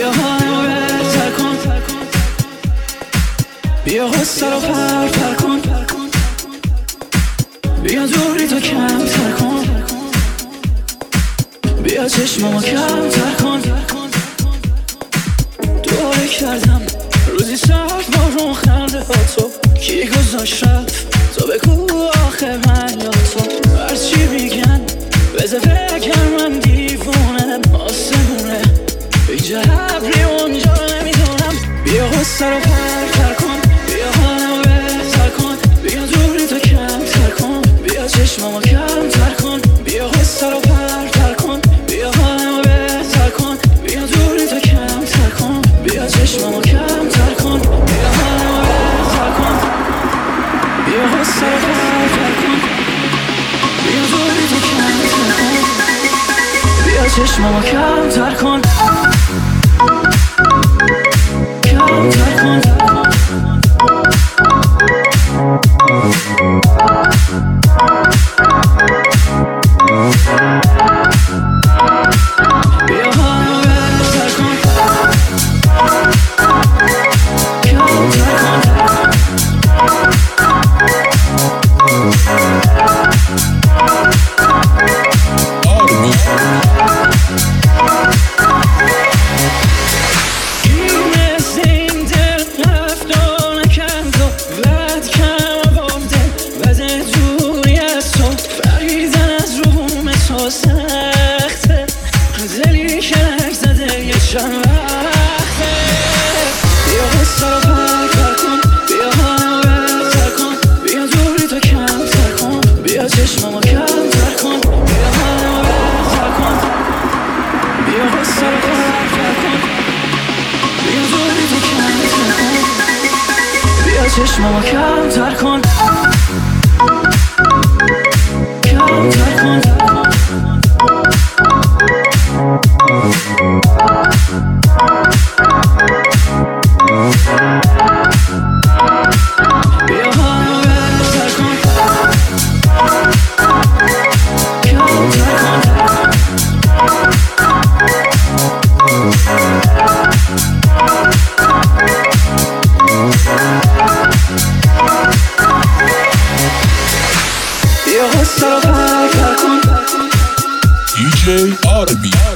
بیا منو بهتر کن، بیا قصه رو پر کن، بیا دوری تو کمتر کن، بیا چشممو کمتر کن. دوره کردم روزی سرد بارون خنده ها تو کی گذاشت رفت تو بگو آخه من یا تو هرچی میگن بذار بگم من دیوونم آسمونه اینجا ابری اونجا نمیدونم. بیا قصه رو پر کن، بیا منو بهتر کن، بیا دوری تو کمتر کن، بیا چشممو کمتر کن، بیا قصه رو پر کن، بیا منو بهتر کن، بیا دوری تو کمتر کن، بیا چشممو کمتر کن، بیا منو بهتر کن، بیا قصه رو پر کن، بیا دوری تو کمتر کن، بیا چشممو کمتر کن، کمتر کن. بیا منو بهتر کن، کمتر کن. سخته دلی که نک زده یه چند وقته. بیا قصه رو پر کن، بیا منو بهتر کن، بیا دوری تو کمتر کن، بیا چشممو کمتر کن، بیا منو بهتر کن، بیا قصه رو پر کن، بیا دوری تو کمتر کن، بیا چشممو کمتر کن، کمتر کن. بیا منو بهتر کن، کمتر کن. بیا قصه رو پر کن. DJ Arby.